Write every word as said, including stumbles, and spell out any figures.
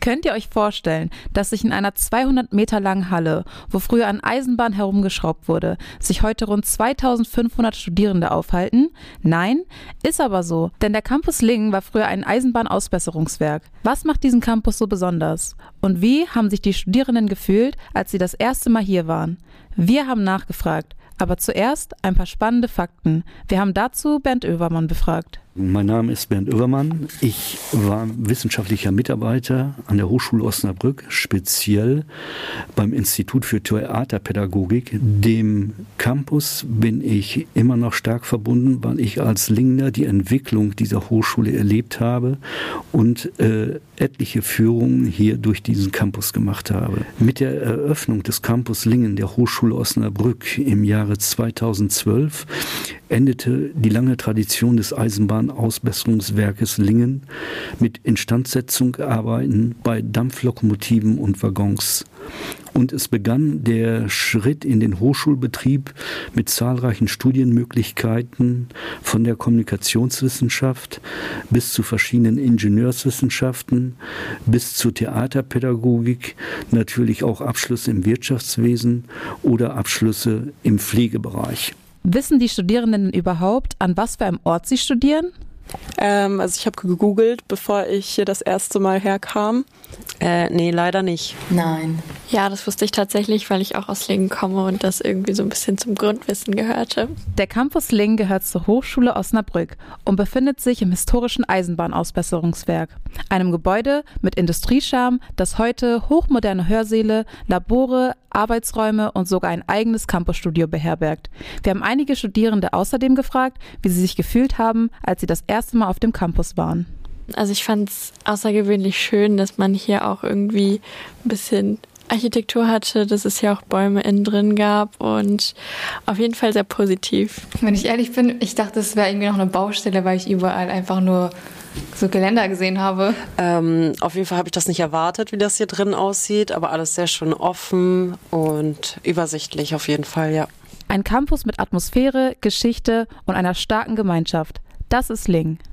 Könnt ihr euch vorstellen, dass sich in einer zweihundert Meter langen Halle, wo früher an Eisenbahn herumgeschraubt wurde, sich heute rund zweitausendfünfhundert Studierende aufhalten? Nein, ist aber so, denn der Campus Lingen war früher ein Eisenbahnausbesserungswerk. Was macht diesen Campus so besonders? Und wie haben sich die Studierenden gefühlt, als sie das erste Mal hier waren? Wir haben nachgefragt, aber zuerst ein paar spannende Fakten. Wir haben dazu Bernd Oevermann befragt. Mein Name ist Bernd Oevermann. Ich war wissenschaftlicher Mitarbeiter an der Hochschule Osnabrück, speziell beim Institut für Theaterpädagogik. Dem Campus bin ich immer noch stark verbunden, weil ich als Lingener die Entwicklung dieser Hochschule erlebt habe und äh, etliche Führungen hier durch diesen Campus gemacht habe. Mit der Eröffnung des Campus Lingen der Hochschule Osnabrück im Jahre zweitausendzwölf endete die lange Tradition des Eisenbahnausbesserungswerkes Lingen mit Instandsetzungsarbeiten bei Dampflokomotiven und Waggons. Und es begann der Schritt in den Hochschulbetrieb mit zahlreichen Studienmöglichkeiten von der Kommunikationswissenschaft bis zu verschiedenen Ingenieurswissenschaften, bis zur Theaterpädagogik, natürlich auch Abschlüsse im Wirtschaftswesen oder Abschlüsse im Pflegebereich. Wissen die Studierenden überhaupt, an was für einem Ort sie studieren? Ähm, also ich habe gegoogelt, bevor ich hier das erste Mal herkam. Äh, nee, leider nicht. Nein. Ja, das wusste ich tatsächlich, weil ich auch aus Lingen komme und das irgendwie so ein bisschen zum Grundwissen gehörte. Der Campus Lingen gehört zur Hochschule Osnabrück und befindet sich im historischen Eisenbahnausbesserungswerk, einem Gebäude mit Industriescharme, das heute hochmoderne Hörsäle, Labore, Arbeitsräume und sogar ein eigenes Campusstudio beherbergt. Wir haben einige Studierende außerdem gefragt, wie sie sich gefühlt haben, als sie das erste Mal auf dem Campus waren. Also ich fand es außergewöhnlich schön, dass man hier auch irgendwie ein bisschen Architektur hatte, dass es hier auch Bäume innen drin gab und auf jeden Fall sehr positiv. Wenn ich ehrlich bin, ich dachte, es wäre irgendwie noch eine Baustelle, weil ich überall einfach nur so Geländer gesehen habe. Ähm, auf jeden Fall habe ich das nicht erwartet, wie das hier drin aussieht, aber alles sehr schön offen und übersichtlich auf jeden Fall, ja. Ein Campus mit Atmosphäre, Geschichte und einer starken Gemeinschaft. Das ist Lingen.